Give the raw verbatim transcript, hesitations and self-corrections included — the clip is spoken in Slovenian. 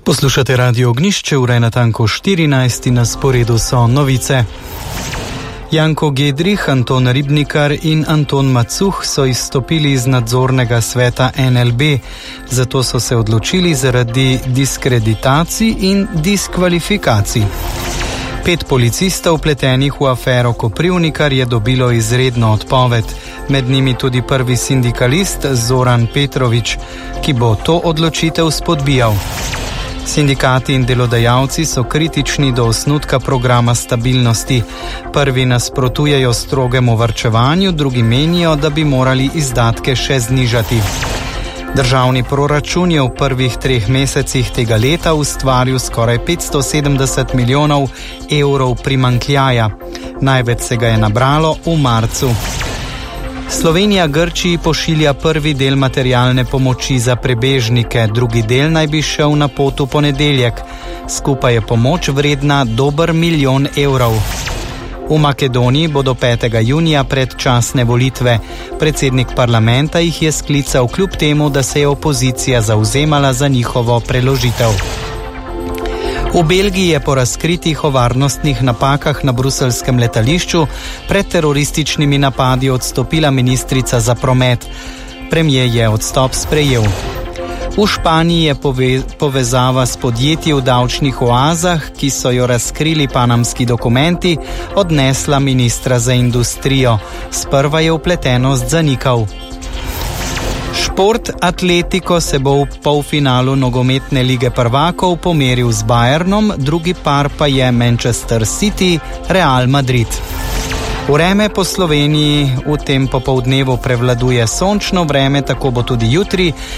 Poslušate Radio Ognišče, ura je natanko štirinajst in na sporedu so novice. Janko Gedrih, Anton Ribnikar in Anton Macuh so izstopili iz nadzornega sveta N L B, zato so se odločili zaradi diskreditacij in diskvalifikacij. Pet policistov vpletenih v afero Koprivnikar je dobilo izredno odpoved, med njimi tudi prvi sindikalist Zoran Petrovič, ki bo to odločitev spodbijal. Sindikati in delodajalci so kritični do osnutka programa stabilnosti. Prvi nasprotujejo strogemu varčevanju, drugi menijo, da bi morali izdatke še znižati. Državni proračun je v prvih treh mesecih tega leta ustvaril skoraj petsto sedemdeset milijonov evrov primanjkljaja. Največ se ga je nabralo v marcu. Slovenija Grčiji pošilja prvi del materialne pomoči za prebežnike, drugi del naj bi šel na pot v ponedeljek. Skupaj je pomoč vredna dober milijon evrov. V Makedoniji bodo petega junija predčasne volitve. Predsednik parlamenta jih je sklical kljub temu, da se je opozicija zavzemala za njihovo preložitev. V Belgiji je po razkritih o varnostnih napakah na bruseljskem letališču pred terorističnimi napadi odstopila ministrica za promet. Premier je odstop sprejel. V Španiji je pove- povezava s podjetji v davčnih oazah, ki so jo razkrili panamski dokumenti, odnesla ministra za industrijo. Sprva je vpletenost zanikal. Šport Atletiko se bo v polfinalu nogometne lige prvakov pomeril z Bayernom, drugi par pa je Manchester City, Real Madrid. Vreme po Sloveniji v tem popoldnevu prevladuje sončno vreme, tako bo tudi jutri.